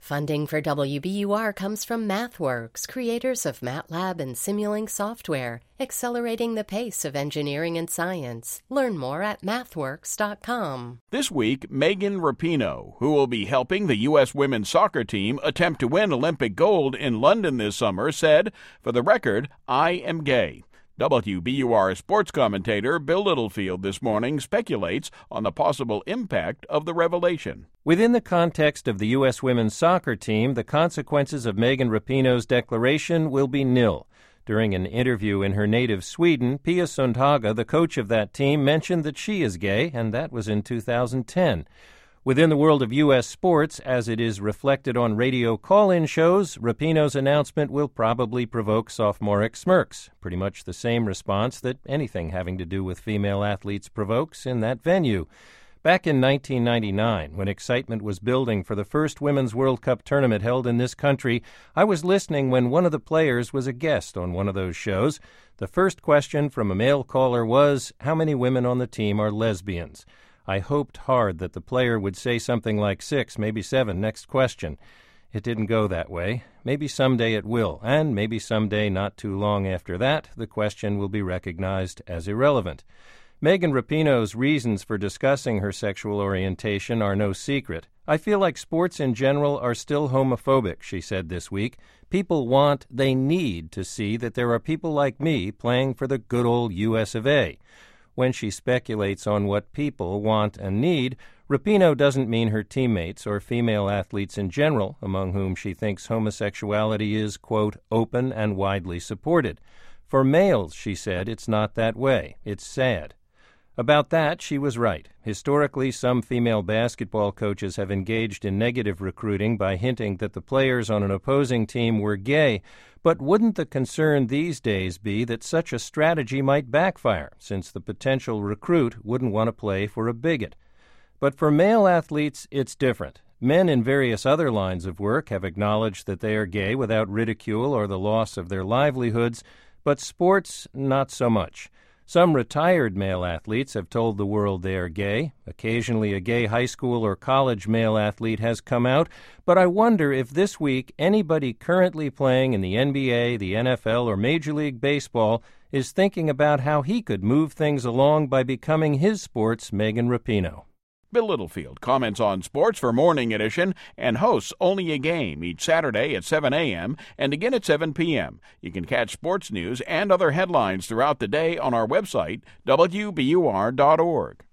Funding for WBUR comes from MathWorks, creators of MATLAB and Simulink software, accelerating the pace of engineering and science. Learn more at mathworks.com. This week, Megan Rapinoe, who will be helping the U.S. women's soccer team attempt to win Olympic gold in London this summer, said, "For the record, I am gay." WBUR sports commentator Bill Littlefield this morning speculates on the possible impact of the revelation. Within the context of the U.S. women's soccer team, the consequences of Megan Rapinoe's declaration will be nil. During an interview in her native Sweden, Pia Sundhage, the coach of that team, mentioned that she is gay, and that was in 2010. Within the world of U.S. sports, as it is reflected on radio call-in shows, Rapinoe's announcement will probably provoke sophomoric smirks, pretty much the same response that anything having to do with female athletes provokes in that venue. Back in 1999, when excitement was building for the first Women's World Cup tournament held in this country, I was listening when one of the players was a guest on one of those shows. The first question from a male caller was, "How many women on the team are lesbians?" I hoped hard that the player would say something like 6, maybe 7, next question. It didn't go that way. Maybe someday it will, and maybe someday not too long after that, the question will be recognized as irrelevant. Megan Rapinoe's reasons for discussing her sexual orientation are no secret. "I feel like sports in general are still homophobic," she said this week. "People want, they need to see that there are people like me playing for the good old US of A." When she speculates on what people want and need, Rapinoe doesn't mean her teammates or female athletes in general, among whom she thinks homosexuality is, quote, open and widely supported. For males, she said, it's not that way. It's sad. About that, she was right. Historically, some female basketball coaches have engaged in negative recruiting by hinting that the players on an opposing team were gay. But wouldn't the concern these days be that such a strategy might backfire, since the potential recruit wouldn't want to play for a bigot? But for male athletes, it's different. Men in various other lines of work have acknowledged that they are gay without ridicule or the loss of their livelihoods, but sports, not so much. Some retired male athletes have told the world they are gay. Occasionally a gay high school or college male athlete has come out, but I wonder if this week anybody currently playing in the NBA, the NFL, or Major League Baseball is thinking about how he could move things along by becoming his sport's Megan Rapinoe. Bill Littlefield comments on sports for Morning Edition and hosts Only a Game each Saturday at 7 a.m. and again at 7 p.m. You can catch sports news and other headlines throughout the day on our website, WBUR.org.